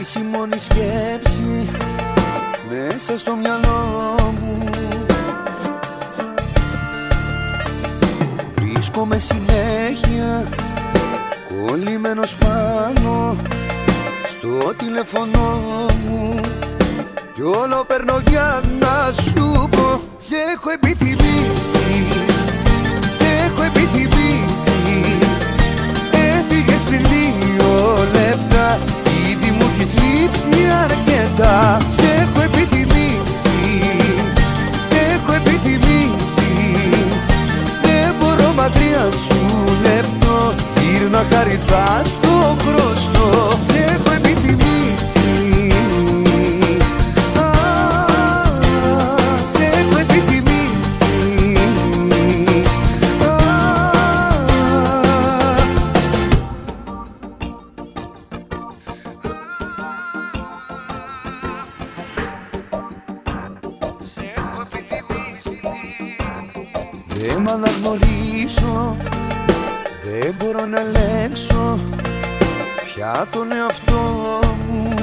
είσαι η μόνη σκέψη μέσα στο μυαλό μου. Βρίσκομαι συνέχεια κολλημένος πάνω στο τηλέφωνο μου κι όλο παίρνω για να σου πω σ' έχω επιθυμήσει, σ' έχω επιθυμήσει. Έφυγες πριν 2 λεπτά, ήδη μου έχεις λείψει αρκετά. Σ' έχω επιθυμήσει, σ' έχω επιθυμήσει. Δεν μπορώ μακριά σου λεπτό, γύρνα χαριτά στο χρωστό. Σ' έχω επιθυμήσει. Δεν μ' αναγνωρίσω, δεν μπορώ να ελέγξω πια τον εαυτό μου.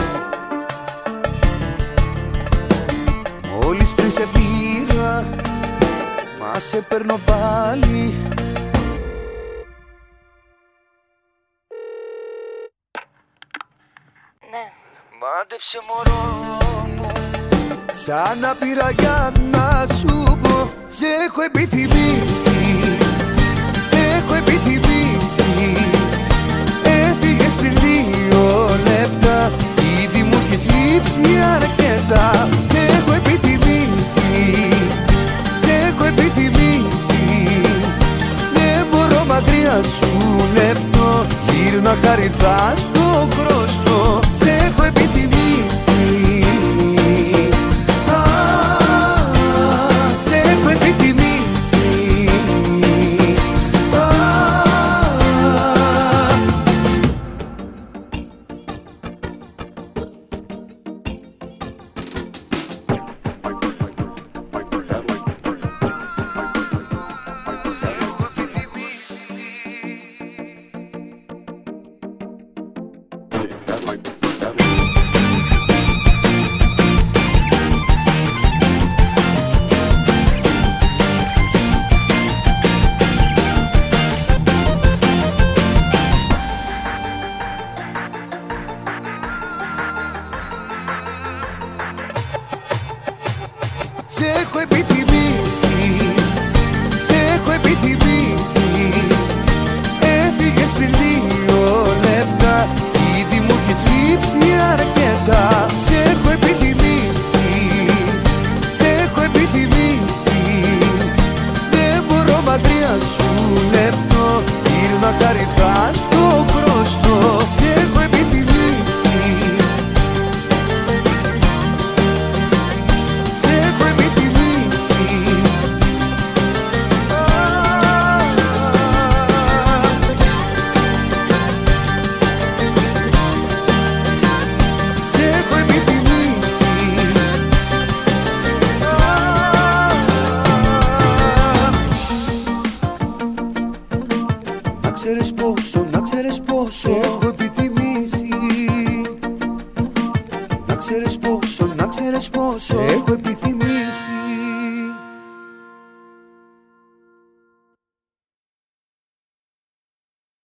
Μόλις πριν σε πήρα, μα σε παίρνω πάλι. Ναι. Μάντεψε μωρό μου, σαν να πήρα για να σου πω σ' έχω επιθυμήσει, σ' έχω επιθυμήσει. Έφυγες πριν 2 λεπτά, ήδη μου έχεις λείψει αρκετά. Σ' έχω επιθυμήσει, σ' έχω επιθυμήσει. Δεν μπορώ μακριά σου λεπτό, γύρνα χαριτά στο χρωστό. Σ' έχω επιθυμήσει. Σ' έχω επιθυμήσει, σ' έχω επιθυμήσει. Έφυγες πριν 2 λεπτά, ήδη μου έχεις λείψει αρκετά. Σ' έχω επιθυμήσει, σ' έχω επιθυμήσει. Δεν μπορώ μακριά σου λεπτό, γύρνα χαριτά στο χρωστό. Σ' έχω επιθυμήσει. Να ξέρεις πόσο έχω επιθυμήσει. Να ξέρεις πόσο έχω επιθυμήσει.